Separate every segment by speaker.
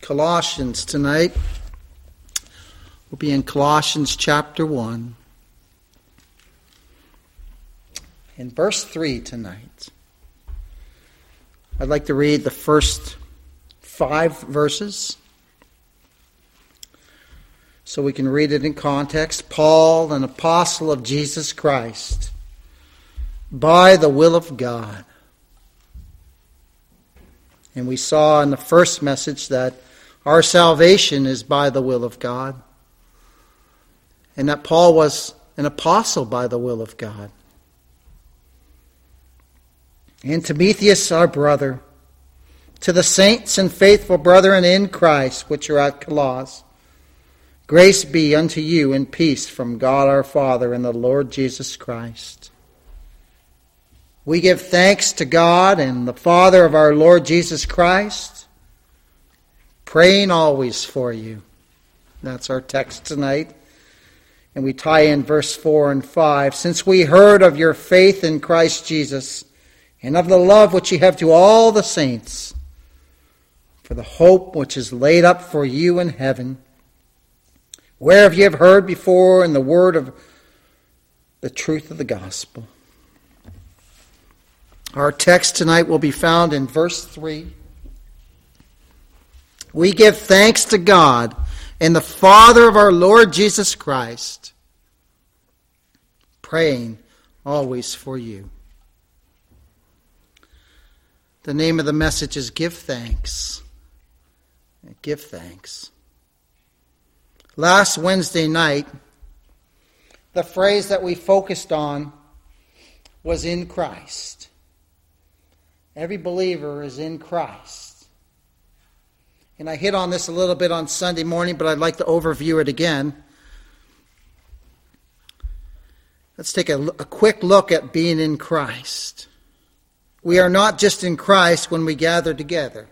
Speaker 1: Colossians tonight. We'll be in Colossians chapter 1. In verse 3 tonight. I'd like to read the first 5 verses so we can read it in context. Paul, an apostle of Jesus Christ, by the will of God. And we saw in the first message that our salvation is by the will of God. And that Paul was an apostle by the will of God. And Timotheus, our brother, to the saints and faithful brethren in Christ, which are at Colossus, grace be unto you and peace from God our Father and the Lord Jesus Christ. We give thanks to God and the Father of our Lord Jesus Christ, praying always for you. That's our text tonight. And we tie in verse 4 and 5. Since we heard of your faith in Christ Jesus, and of the love which ye have to all the saints, for the hope which is laid up for you in heaven, whereof ye have heard before in the word of the truth of the gospel. Our text tonight will be found in verse 3. We give thanks to God and the Father of our Lord Jesus Christ, praying always for you. The name of the message is Give Thanks. Give thanks. Last Wednesday night, the phrase that we focused on was in Christ. Every believer is in Christ. And I hit on this a little bit on Sunday morning, but I'd like to overview it again. Let's take a quick look at being in Christ. We are not just in Christ when we gather together.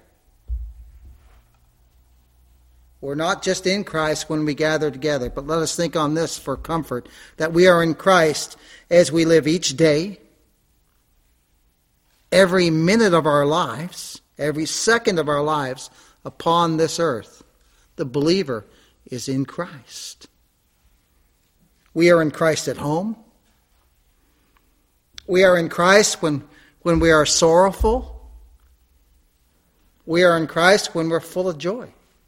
Speaker 1: We're not just in Christ when we gather together, but let us think on this for comfort, that we are in Christ as we live each day, every minute of our lives, every second of our lives upon this earth. The believer is in Christ. We are in Christ at home. We are in Christ when we are sorrowful. We are in Christ when we're full of joy.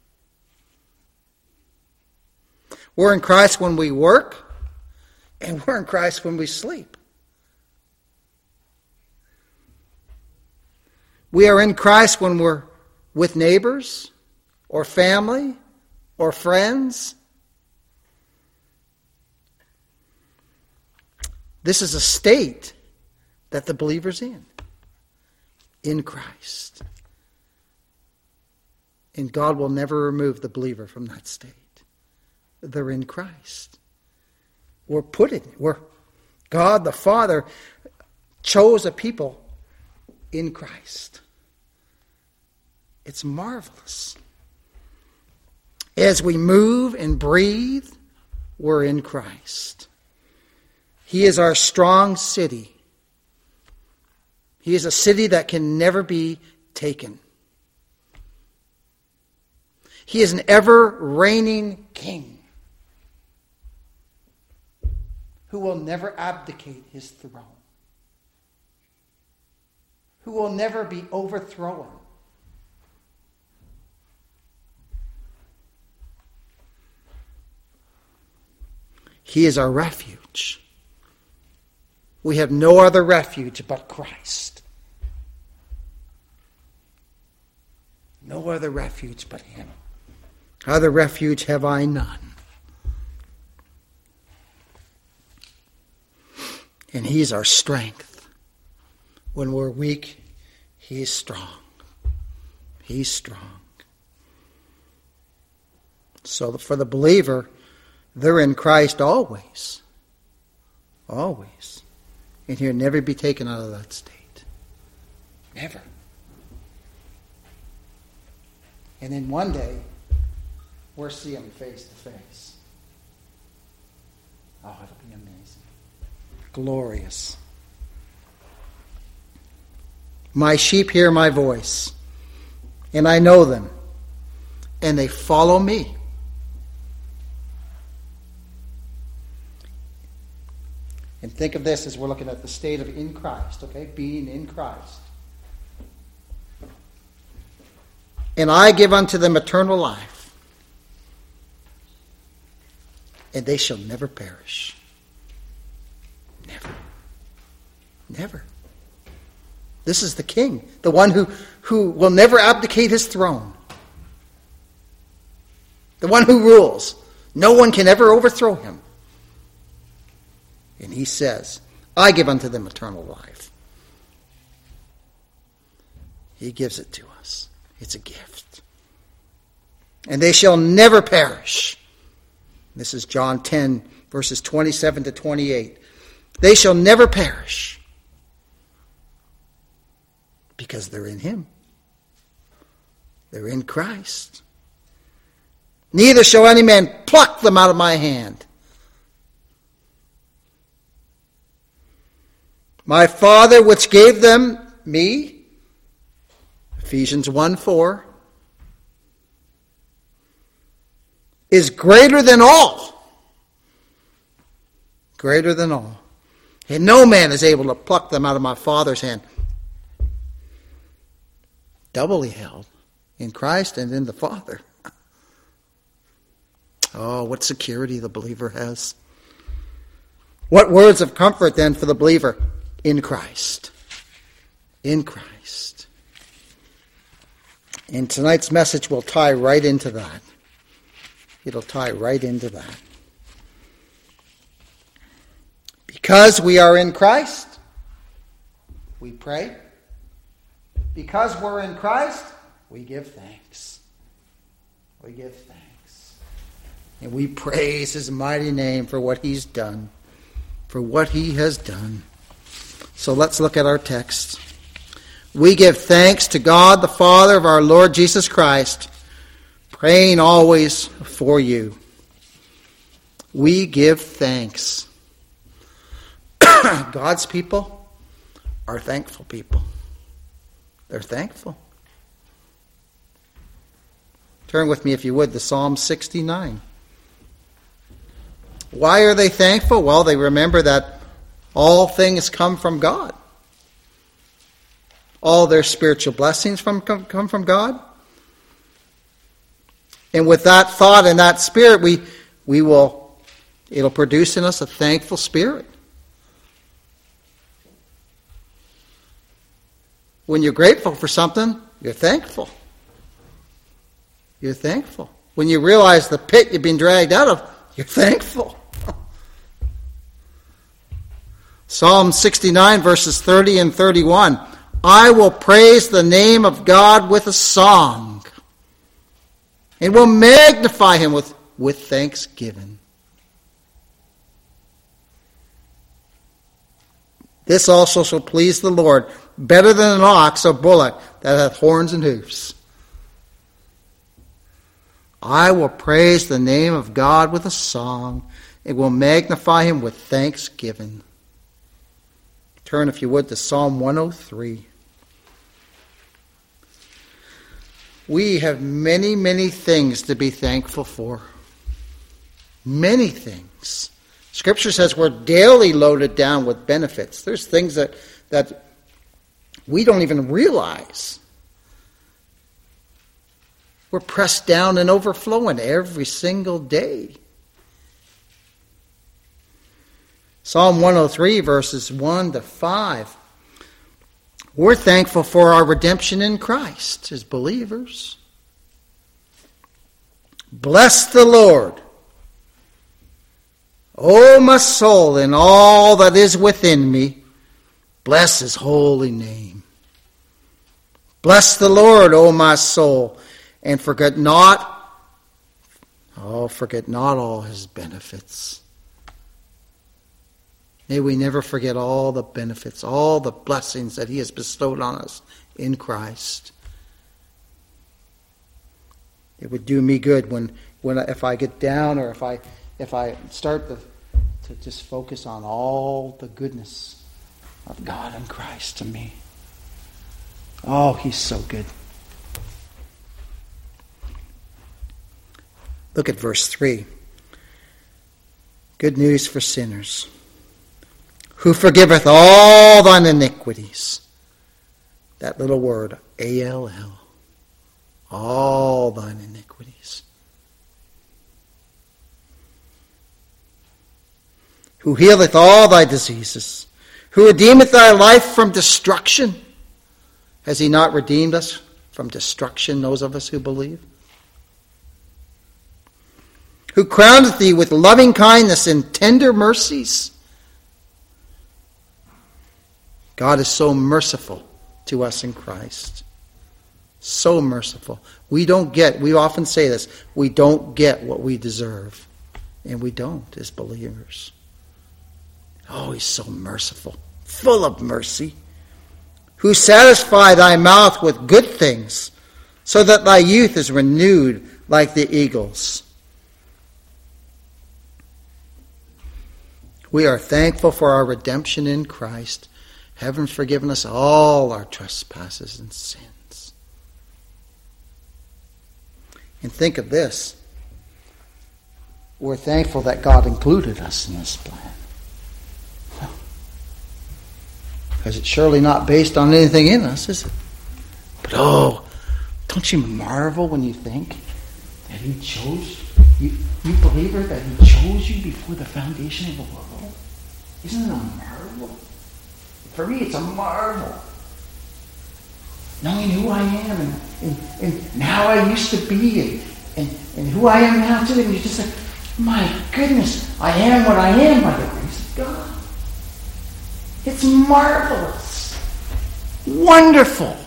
Speaker 1: We're in Christ when we work, and we're in Christ when we sleep. We are in Christ when we're with neighbors, or family, or friends. This is a state that the believer's in Christ. And God will never remove the believer from that state. They're in Christ. God the Father chose a people in Christ. It's marvelous. As we move and breathe, we're in Christ. He is our strong city. He is a city that can never be taken. He is an ever-reigning king who will never abdicate his throne, who will never be overthrown. He is our refuge. We have no other refuge but Christ. No other refuge but Him. Other refuge have I none. And He's our strength. When we're weak, He is strong. He's strong. So for the believer, they're in Christ always. Always. And He'll never be taken out of that state. Never. And then one day, we'll see Him face to face. Oh, it'll be amazing. Glorious. My sheep hear my voice, and I know them, and they follow me. And think of this as we're looking at the state of in Christ, okay? Being in Christ. And I give unto them eternal life, and they shall never perish. Never. Never. This is the King, the one who will never abdicate his throne. The one who rules. No one can ever overthrow him. And he says, I give unto them eternal life. He gives it to us. It's a gift. And they shall never perish. This is John 10, verses 27 to 28. They shall never perish. Because they're in him. They're in Christ. Neither shall any man pluck them out of my hand. My Father which gave them me, Ephesians 1:4, is greater than all. Greater than all. And no man is able to pluck them out of my Father's hand. Doubly held in Christ and in the Father. Oh, what security the believer has. What words of comfort then for the believer? In Christ. In Christ. And tonight's message will tie right into that. It'll tie right into that. Because we are in Christ, we pray. Because we're in Christ, we give thanks. We give thanks. And we praise his mighty name for what he's done. For what he has done. So let's look at our text. We give thanks to God the Father of our Lord Jesus Christ, praying always for you. We give thanks. God's people are thankful people. They're thankful. Turn with me, if you would, to Psalm 69. Why are they thankful? Well, they remember that all things come from God. All their spiritual blessings come from God. And with that thought and that spirit, it'll produce in us a thankful spirit. When you're grateful for something, you're thankful. You're thankful. When you realize the pit you've been dragged out of, you're thankful. Psalm 69, verses 30 and 31. I will praise the name of God with a song, and will magnify him with thanksgiving. This also shall please the Lord, better than an ox or bullock that hath horns and hoofs. I will praise the name of God with a song, and will magnify him with thanksgiving. Turn, if you would, to Psalm 103. We have many, many things to be thankful for. Many things. Scripture says we're daily loaded down with benefits. There's things that we don't even realize. We're pressed down and overflowing every single day. Psalm 103, verses 1 to 5. We're thankful for our redemption in Christ as believers. Bless the Lord, O my soul, and all that is within me. Bless his holy name. Bless the Lord, O my soul, and forget not all his benefits. May we never forget all the benefits, all the blessings that he has bestowed on us in Christ. It would do me good if I get down, or if I start to just focus on all the goodness of God in Christ to me. Oh, he's so good. Look at verse 3. Good news for sinners. Who forgiveth all thine iniquities. That little word, A-L-L. All thine iniquities. Who healeth all thy diseases. Who redeemeth thy life from destruction. Has he not redeemed us from destruction, those of us who believe? Who crowneth thee with loving kindness and tender mercies. God is so merciful to us in Christ. So merciful. We often say this, we don't get what we deserve. And we don't as believers. Oh, he's so merciful. Full of mercy. Who satisfy thy mouth with good things, so that thy youth is renewed like the eagles. We are thankful for our redemption in Christ. Heaven's forgiven us all our trespasses and sins. And think of this. We're thankful that God included us in this plan. Because it's surely not based on anything in us, is it? But don't you marvel when you think that he chose you believer, that he chose you before the foundation of the world? Isn't it a marvel? For me, it's a marvel. Knowing who I am and how I used to be and who I am now today. And you just say, my goodness, I am what I am by the grace of God. It's marvelous. Wonderful.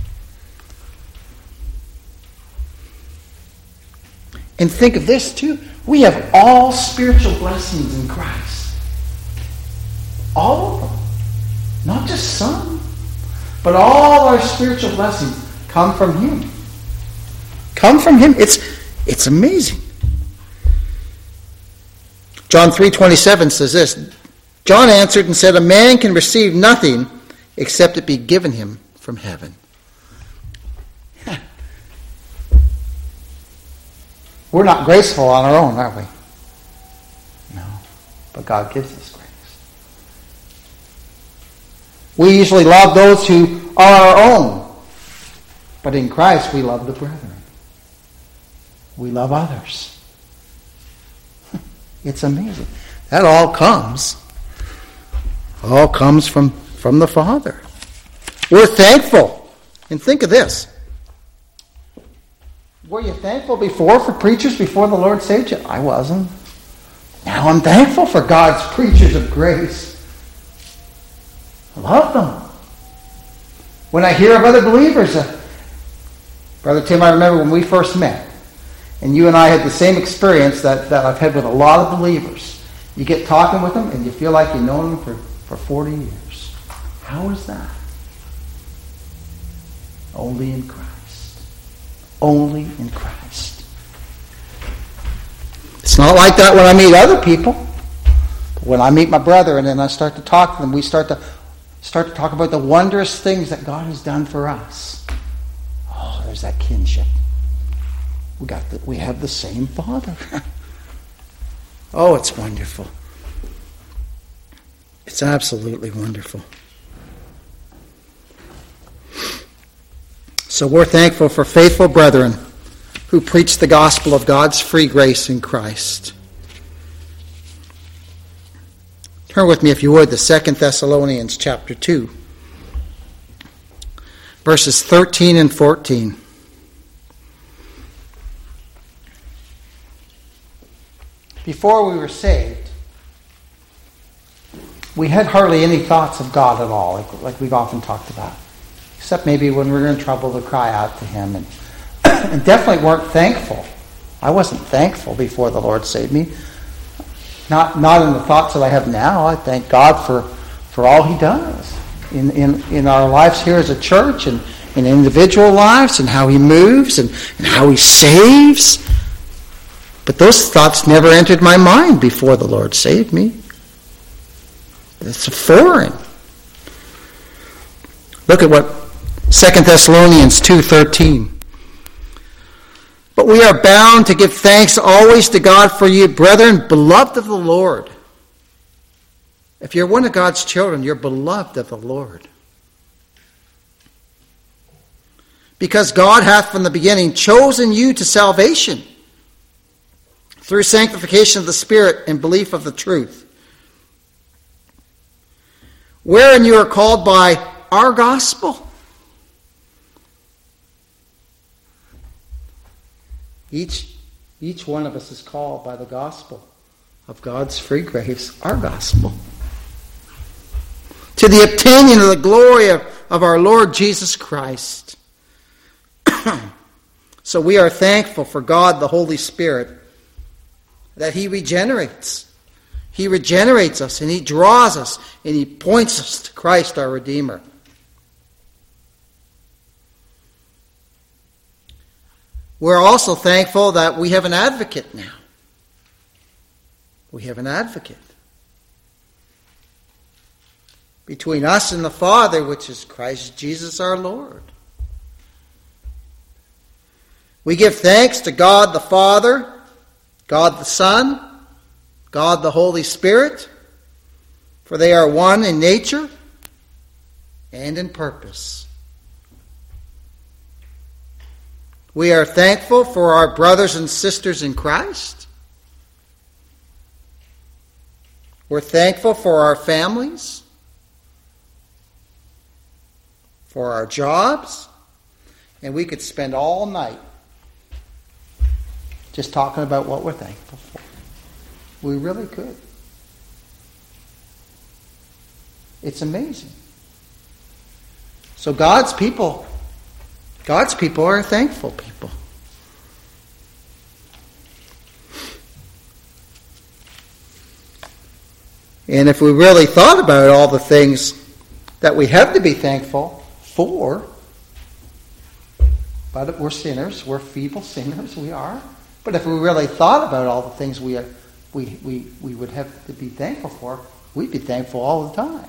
Speaker 1: And think of this too. We have all spiritual blessings in Christ. All of them. Not just some. But all our spiritual blessings come from him. Come from him. It's amazing. John 3:27 says this. John answered and said, a man can receive nothing except it be given him from heaven. We're not graceful on our own, are we? No. But God gives us grace. We usually love those who are our own. But in Christ, we love the brethren. We love others. It's amazing. That all comes from the Father. We're thankful. And think of this. Were you thankful before for preachers before the Lord saved you? I wasn't. Now I'm thankful for God's preachers of grace. I love them. When I hear of other believers, Brother Tim, I remember when we first met, and you and I had the same experience that I've had with a lot of believers. You get talking with them and you feel like you've known them for 40 years. How is that? Only in Christ. Only in Christ. It's not like that when I meet other people. But when I meet my brother and then I start to talk to them, we start to talk about the wondrous things that God has done for us. Oh, there's that kinship. We have the same Father. Oh, it's wonderful. It's absolutely wonderful. So we're thankful for faithful brethren who preach the gospel of God's free grace in Christ. Turn with me, if you would, to 2 Thessalonians chapter 2, verses 13 and 14. Before we were saved, we had hardly any thoughts of God at all, like we've often talked about. Except maybe when we were in trouble to cry out to him. And definitely weren't thankful. I wasn't thankful before the Lord saved me. Not in the thoughts that I have now. I thank God for all he does in our lives here as a church and in individual lives and how he moves and how he saves. But those thoughts never entered my mind before the Lord saved me. It's foreign. Look at what 2 Thessalonians 2:13. But we are bound to give thanks always to God for you, brethren, beloved of the Lord. If you're one of God's children, you're beloved of the Lord. Because God hath from the beginning chosen you to salvation through sanctification of the Spirit and belief of the truth, wherein you are called by our gospel. Each one of us is called by the gospel of God's free grace, our gospel, to the obtaining of the glory of our Lord Jesus Christ. So we are thankful for God, the Holy Spirit, that He regenerates. He regenerates us, and He draws us, and He points us to Christ, our Redeemer. We're also thankful that we have an advocate now. We have an advocate between us and the Father, which is Christ Jesus our Lord. We give thanks to God the Father, God the Son, God the Holy Spirit, for they are one in nature and in purpose. We are thankful for our brothers and sisters in Christ. We're thankful for our families, for our jobs, and we could spend all night just talking about what we're thankful for. We really could. It's amazing. So God's people are thankful people. And if we really thought about all the things that we have to be thankful for, but we're sinners, we're feeble sinners, we are. But if we really thought about all the things we would have to be thankful for, we'd be thankful all the time.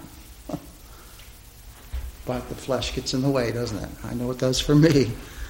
Speaker 1: But the flesh gets in the way, doesn't it? I know it does for me.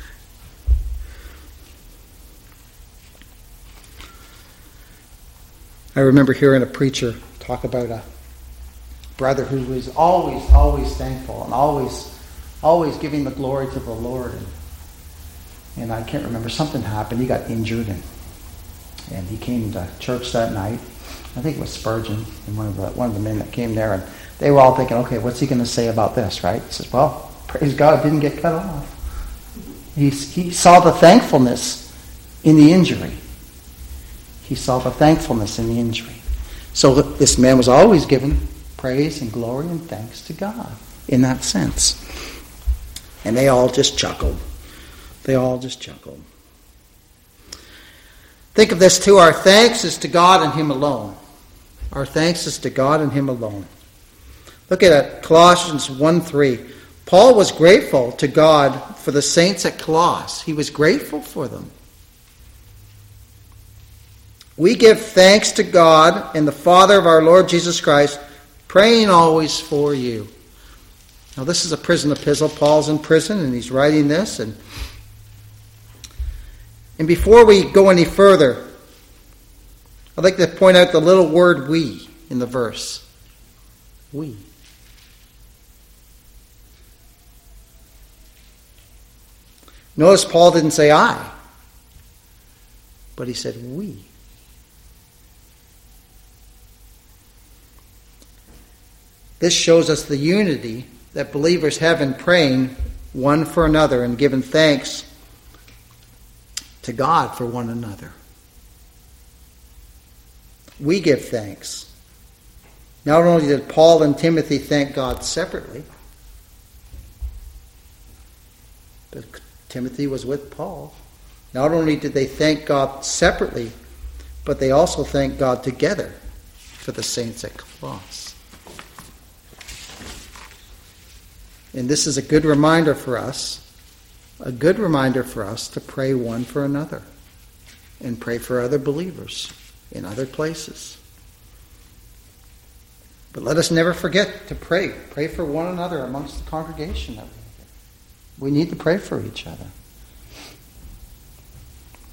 Speaker 1: I remember hearing a preacher talk about a brother who was always thankful and always giving the glory to the Lord. And I can't remember, something happened. He got injured, and he came to church that night. I think it was Spurgeon and one of the men that came there, and they were all thinking, okay, what's he going to say about this, right? He says, well, praise God, it didn't get cut off. He saw the thankfulness in the injury. He saw the thankfulness in the injury. So this man was always giving praise and glory and thanks to God in that sense. And they all just chuckled. Think of this too. Our thanks is to God and Him alone. Our thanks is to God and Him alone. Look at it, Colossians 1:3. Paul was grateful to God for the saints at Colossus. He was grateful for them. We give thanks to God and the Father of our Lord Jesus Christ, praying always for you. Now this is a prison epistle. Paul's in prison and he's writing this. And before we go any further, I'd like to point out the little word we in the verse. We. Notice Paul didn't say I, but he said we. This shows us the unity that believers have in praying one for another and giving thanks to God for one another. We give thanks. Not only did Paul and Timothy thank God separately, but Timothy was with Paul. Not only did they thank God separately, but they also thanked God together for the saints at Colossus. And this is a good reminder for us to pray one for another and pray for other believers in other places. But let us never forget to pray. Pray for one another amongst the congregation that we need to pray for each other.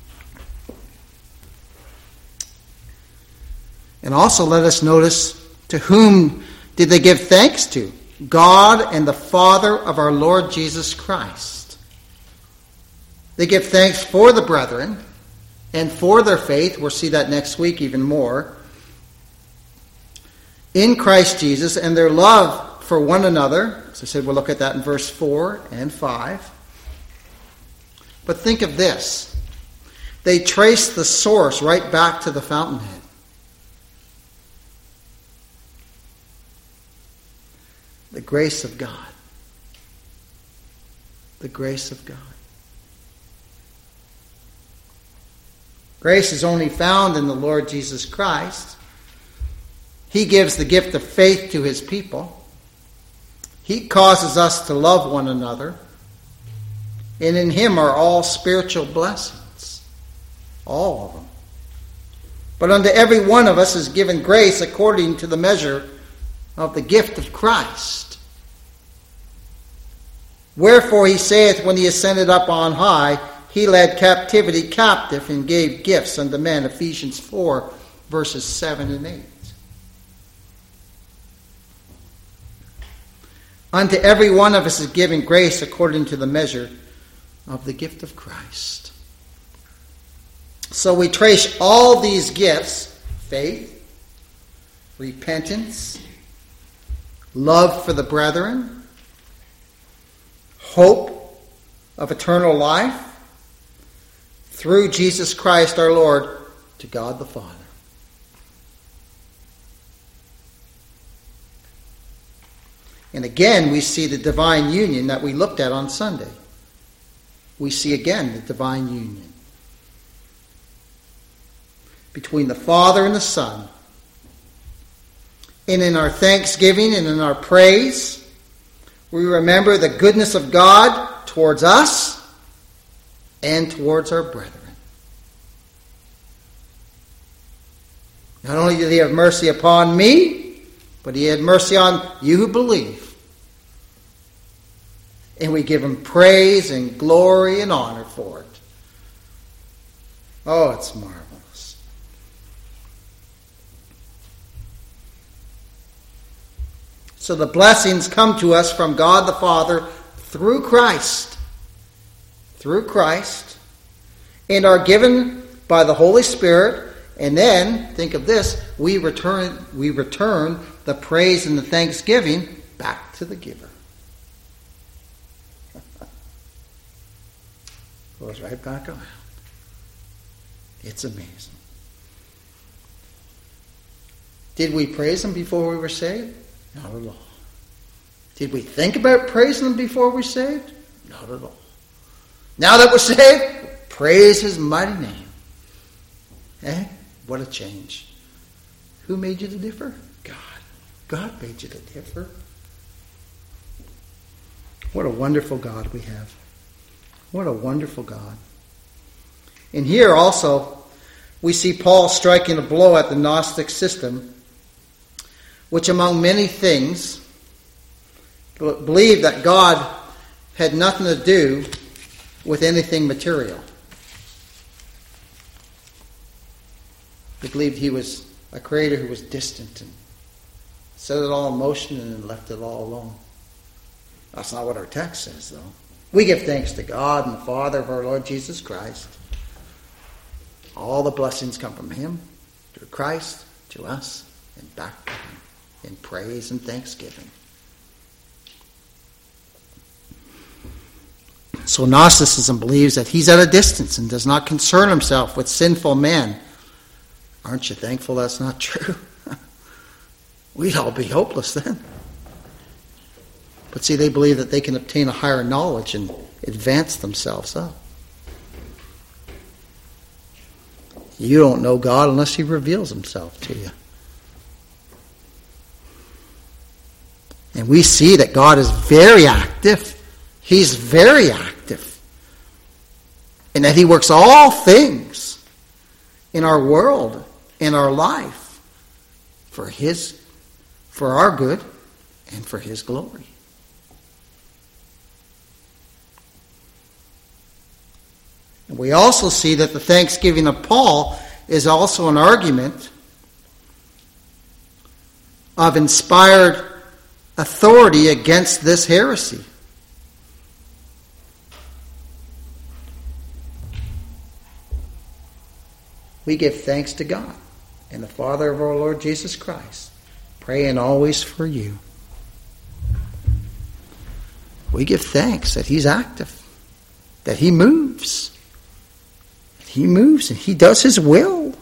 Speaker 1: And also let us notice, to whom did they give thanks to? God and the Father of our Lord Jesus Christ. They give thanks for the brethren and for their faith. We'll see that next week even more. In Christ Jesus, and their love for one another. As I said, we'll look at that in verse 4 and 5. But think of this. They trace the source right back to the fountainhead. The grace of God. The grace of God. Grace is only found in the Lord Jesus Christ. He gives the gift of faith to his people. He causes us to love one another. And in him are all spiritual blessings. All of them. But unto every one of us is given grace according to the measure of the gift of Christ. Wherefore he saith, when he ascended up on high, he led captivity captive and gave gifts unto men. Ephesians 4, verses 7 and 8. Unto every one of us is given grace according to the measure of the gift of Christ. So we trace all these gifts: faith, repentance, love for the brethren, hope of eternal life, through Jesus Christ our Lord, to God the Father. And again, we see the divine union that we looked at on Sunday. We see again the divine union between the Father and the Son. And in our thanksgiving and in our praise, we remember the goodness of God towards us and towards our brethren. Not only did he have mercy upon me, but he had mercy on you who believe. And we give him praise and glory and honor for it. Oh, it's marvelous. So the blessings come to us from God the Father through Christ. Through Christ. And are given by the Holy Spirit. And then, think of this, we return the praise and the thanksgiving back to the giver. Goes right back around. It's amazing. Did we praise him before we were saved? Not at all. Did we think about praising him before we were saved? Not at all. Now that we're saved, praise his mighty name. Eh? What a change. Who made you to differ? God. God made you to differ. What a wonderful God we have. What a wonderful God. And here also, we see Paul striking a blow at the Gnostic system, which among many things believed that God had nothing to do with anything material. They believed he was a creator who was distant and set it all in motion and then left it all alone. That's not what our text says, though. We give thanks to God and the Father of our Lord Jesus Christ. All the blessings come from him, through Christ, to us, and back to him in praise and thanksgiving. So Gnosticism believes that he's at a distance and does not concern himself with sinful men. Aren't you thankful that's not true? We'd all be hopeless then. But see, they believe that they can obtain a higher knowledge and advance themselves up. You don't know God unless he reveals himself to you. And we see that God is very active. He's very active. And that he works all things in our world, in our life, for our good and for his glory. And we also see that the thanksgiving of Paul is also an argument of inspired authority against this heresy. We give thanks to God and the Father of our Lord Jesus Christ, praying always for you. We give thanks that He's active, that He moves. He moves and He does His will.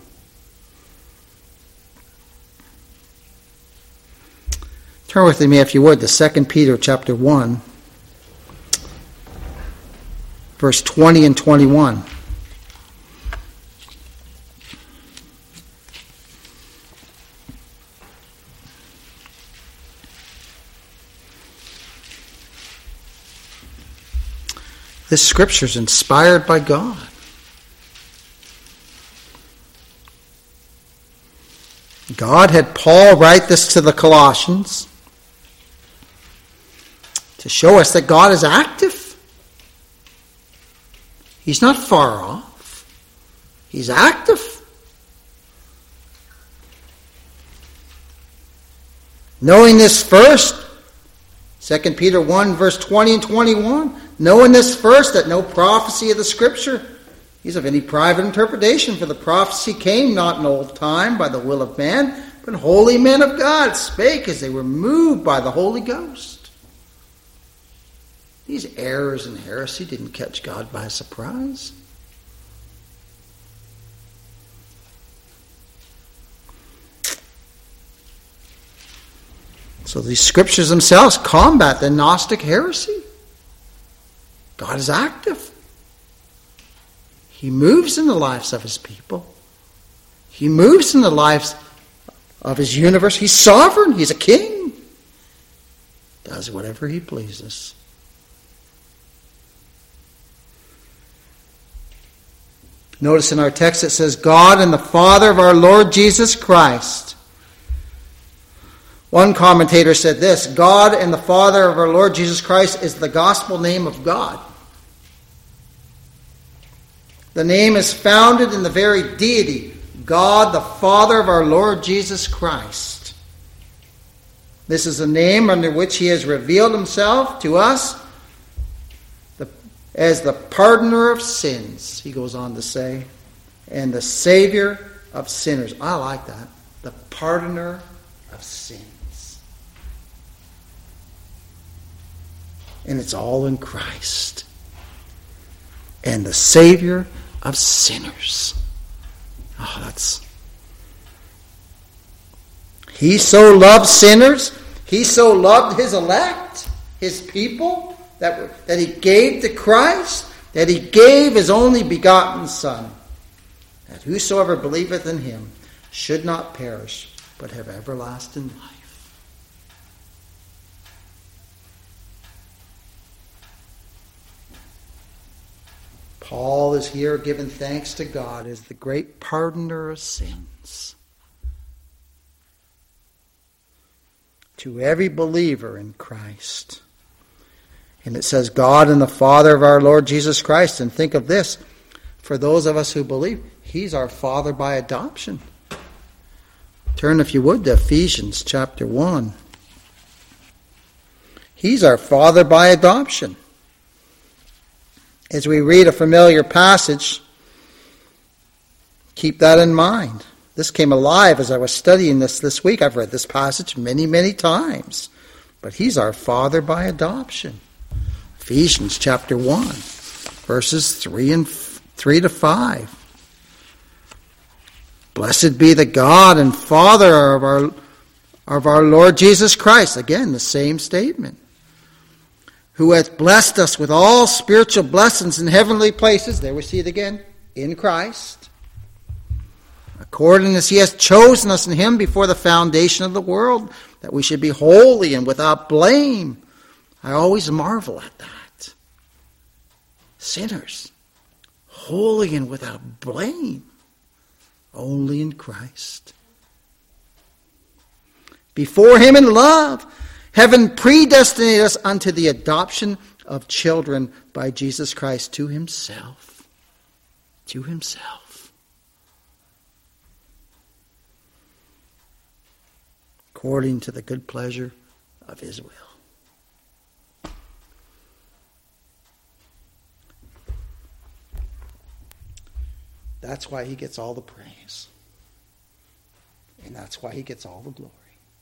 Speaker 1: Turn with me, if you would, to 2 Peter chapter 1, verse 20 and 21. This scripture is inspired by God. God had Paul write this to the Colossians to show us that God is active. He's not far off. He's active. Knowing this first, 2 Peter 1, verse 20 and 21, knowing this first, that no prophecy of the Scripture is of any private interpretation, for the prophecy came not in old time by the will of man, but holy men of God spake as they were moved by the Holy Ghost. These errors and heresy didn't catch God by surprise. So these scriptures themselves combat the Gnostic heresy. God is active. He moves in the lives of His people. He moves in the lives of His universe. He's sovereign. He's a king. Does whatever He pleases. Notice in our text it says, God and the Father of our Lord Jesus Christ. One commentator said this, God and the Father of our Lord Jesus Christ is the gospel name of God. The name is founded in the very deity, God the Father of our Lord Jesus Christ. This is a name under which He has revealed Himself to us as the pardoner of sins, he goes on to say, and the Savior of sinners. I like that. The pardoner of sins. And it's all in Christ. And the Savior of sinners. Oh, that's... He so loved sinners. He so loved His elect, His people, that He gave to Christ, that He gave His only begotten Son, that whosoever believeth in Him should not perish, but have everlasting life. Paul is here giving thanks to God as the great pardoner of sins. To every believer in Christ. And it says, God and the Father of our Lord Jesus Christ. And think of this, for those of us who believe, He's our Father by adoption. Turn, if you would, to Ephesians chapter 1. He's our Father by adoption. As we read a familiar passage, keep that in mind. This came alive as I was studying this week. I've read this passage many, many times. But He's our Father by adoption. Ephesians chapter 1, verses 3 to 5. Blessed be the God and Father of our Lord Jesus Christ. Again, the same statement. Who hath blessed us with all spiritual blessings in heavenly places. There we see it again. In Christ. According as He hath chosen us in Him before the foundation of the world, that we should be holy and without blame. I always marvel at that. Sinners, holy and without blame, only in Christ. Before Him in love, heaven predestinated us unto the adoption of children by Jesus Christ to Himself. To Himself. according to the good pleasure of his will. That's why he gets all the praise. And that's why he gets all the glory.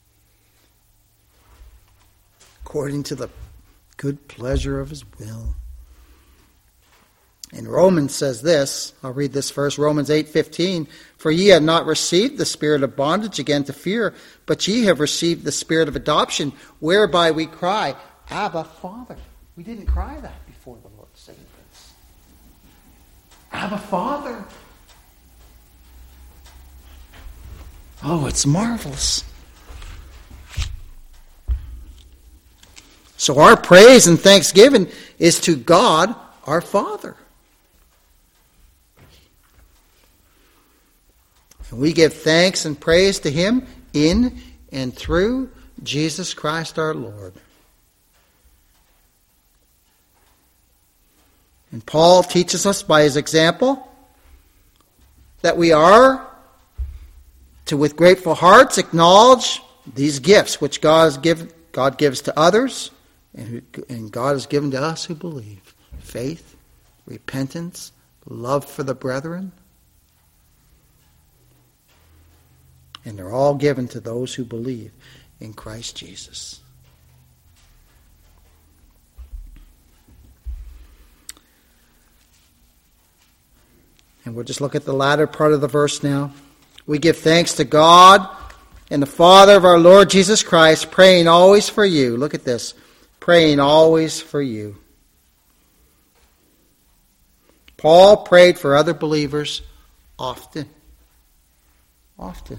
Speaker 1: According to the good pleasure of his will. And Romans says this, I'll read this verse, Romans 8:15, for ye have not received the spirit of bondage again to fear, but ye have received the spirit of adoption, whereby we cry, Abba, Father. We didn't cry that before the Lord saved us. Abba, Father. Oh, it's marvelous. So our praise and thanksgiving is to God, our Father. And we give thanks and praise to him in and through Jesus Christ our Lord. And Paul teaches us by his example that we are to, with grateful hearts, acknowledge these gifts which God gives to others and God has given to us who believe. Faith, repentance, love for the brethren. And they're all given to those who believe in Christ Jesus. And we'll just look at the latter part of the verse now. We give thanks to God and the Father of our Lord Jesus Christ, praying always for you. Look at this. Praying always for you. Paul prayed for other believers often. Often.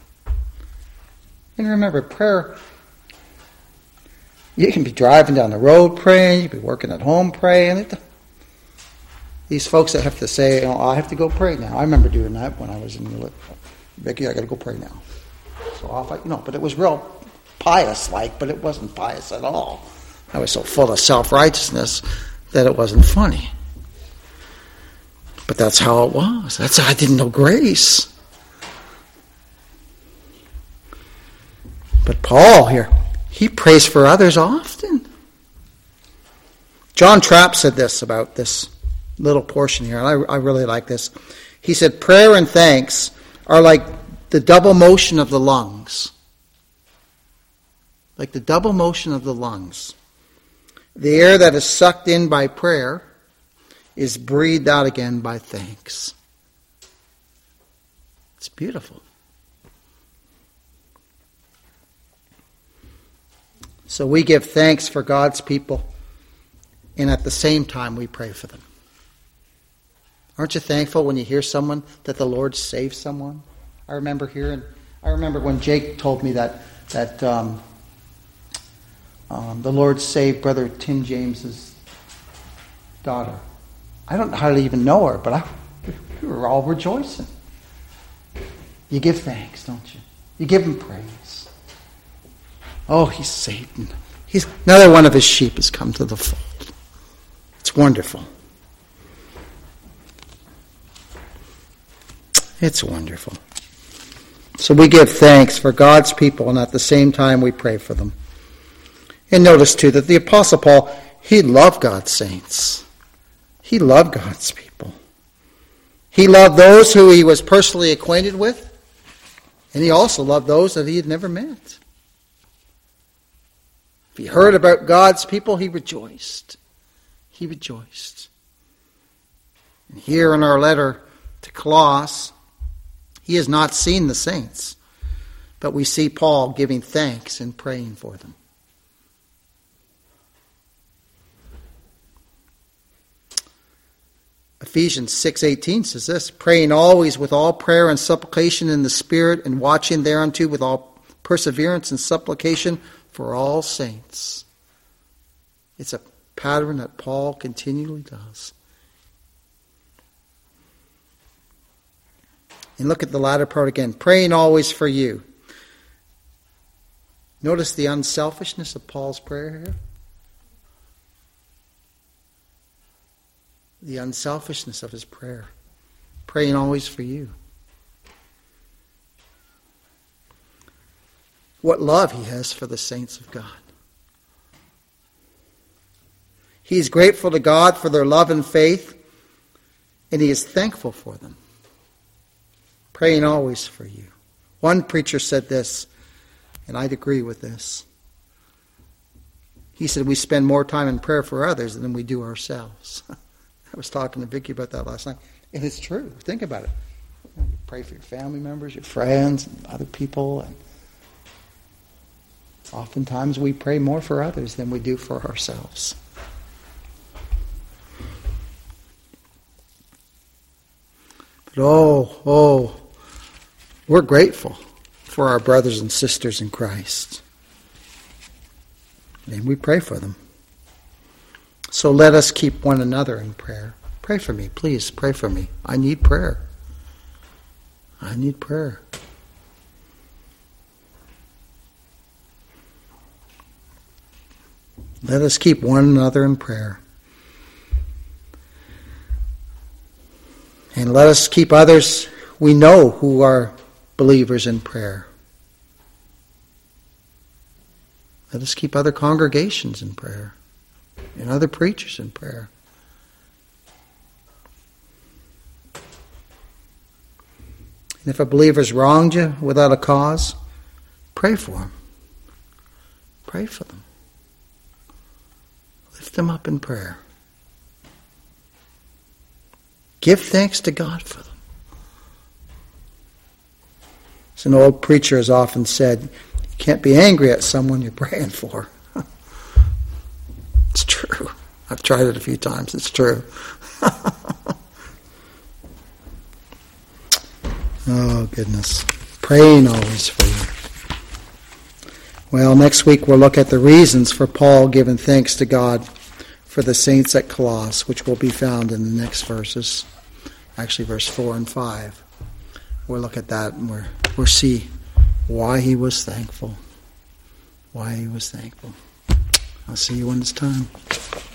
Speaker 1: And remember, prayer, you can be driving down the road praying, you can be working at home praying. These folks that have to say, oh, I have to go pray now. I remember doing that when I was in Vicky, I got to go pray now. So off but it was real pious-like, but it wasn't pious at all. I was so full of self-righteousness that it wasn't funny. But that's how it was. That's how I didn't know grace. But Paul here, he prays for others often. John Trapp said this about this little portion here, and I really like this. He said, prayer and thanks are like the double motion of the lungs. Like the double motion of the lungs. The air that is sucked in by prayer is breathed out again by thanks. It's beautiful. So we give thanks for God's people, and at the same time we pray for them. Aren't you thankful when you hear someone that the Lord saved someone? I remember when Jake told me that the Lord saved Brother Tim James's daughter. I don't hardly even know her, but we were all rejoicing. You give thanks, don't you? You give him praise. Oh, he's saved. Another one of his sheep has come to the fold. It's wonderful. It's wonderful. So we give thanks for God's people, and at the same time we pray for them. And notice too that the Apostle Paul, he loved God's saints. He loved God's people. He loved those who he was personally acquainted with, and he also loved those that he had never met. If he heard about God's people, he rejoiced. He rejoiced. And here in our letter to Colossus, he has not seen the saints, but we see Paul giving thanks and praying for them. Ephesians 6:18 says this, praying always with all prayer and supplication in the Spirit, and watching thereunto with all perseverance and supplication for all saints. It's a pattern that Paul continually does. And look at the latter part again, praying always for you. Notice the unselfishness of Paul's prayer here. The unselfishness of his prayer. Praying always for you. what love he has for the saints of God. He is grateful to God for their love and faith, and he is thankful for them. Praying always for you. One preacher said this, and I'd agree with this. He said we spend more time in prayer for others than we do ourselves. I was talking to Vicki about that last night. And it's true. Think about it. You pray for your family members, your friends, and other people. And oftentimes we pray more for others than we do for ourselves. But we're grateful for our brothers and sisters in Christ. And we pray for them. So let us keep one another in prayer. Pray for me, please. Pray for me. I need prayer. I need prayer. Let us keep one another in prayer. And let us keep others we know who are believers in prayer. Let us keep other congregations in prayer and other preachers in prayer. And if a believer's wronged you without a cause, pray for them. Pray for them. Lift them up in prayer. Give thanks to God for them. As an old preacher has often said, you can't be angry at someone you're praying for. It's true. I've tried it a few times. It's true. Oh, goodness. Praying always for you. Well, next week we'll look at the reasons for Paul giving thanks to God for the saints at Colossus, which will be found in the next verses. Actually, verse 4 and 5. We'll look at that and we'll see why he was thankful. Why he was thankful. I'll see you when it's time.